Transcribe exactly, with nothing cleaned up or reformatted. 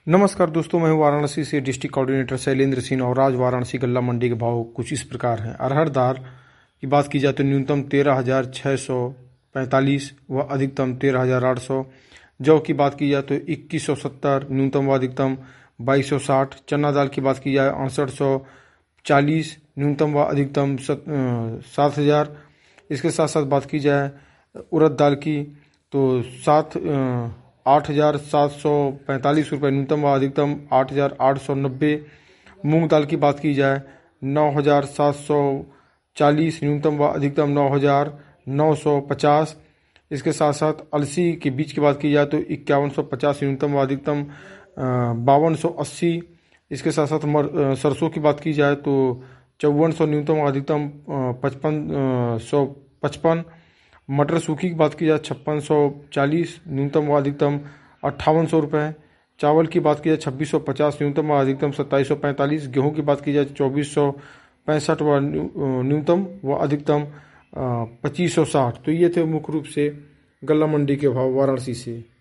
नमस्कार दोस्तों, मैं हूं वाराणसी से डिस्ट्रिक्ट कोऑर्डिनेटर शैलेंद्र सिंह। और आज वाराणसी गल्ला मंडी के भाव कुछ इस प्रकार हैं। अरहर दाल की बात की जाए तो न्यूनतम तेरह हजार छः सौ पैंतालीस व अधिकतम तेरह हजार आठ सौ। जौ की बात की जाए तो इक्कीस सौ सत्तर न्यूनतम व अधिकतम बाईस सौ साठ। चना दाल की बात की जाए अड़सठ सौ चालीस न्यूनतम व अधिकतम सात हजार। इसके साथ साथ बात की जाए उड़द दाल की तो सात आठ हज़ार सात सौ पैंतालीस रुपये न्यूनतम व अधिकतम आठ हज़ार आठ सौ नब्बे। मूंग दाल की बात की जाए नौ हज़ार सात सौ चालीस न्यूनतम व अधिकतम नौ हज़ार नौ सौ पचास। इसके साथ साथ अलसी के बीज की बात की जाए तो इक्यावन सौ पचास न्यूनतम व अधिकतम बावन सौ अस्सी। इसके साथ साथ सरसों की बात की जाए तो चौवन सौ न्यूनतम व अधिकतम पचपन सौ पचपन। मटर सूखी की बात की जाए छप्पन सौ चालीस न्यूनतम व अधिकतम अट्ठावन सौ रुपये। चावल की बात की जाए छब्बीस सौ पचास न्यूनतम व अधिकतम सत्ताईस सौ पैंतालीस। गेहूँ की बात की जाए चौबीस सौ पैंसठ व न्यूनतम व अधिकतम पच्चीस सौ साठ। तो ये थे मुख्य रूप से गल्ला मंडी के भाव वाराणसी से।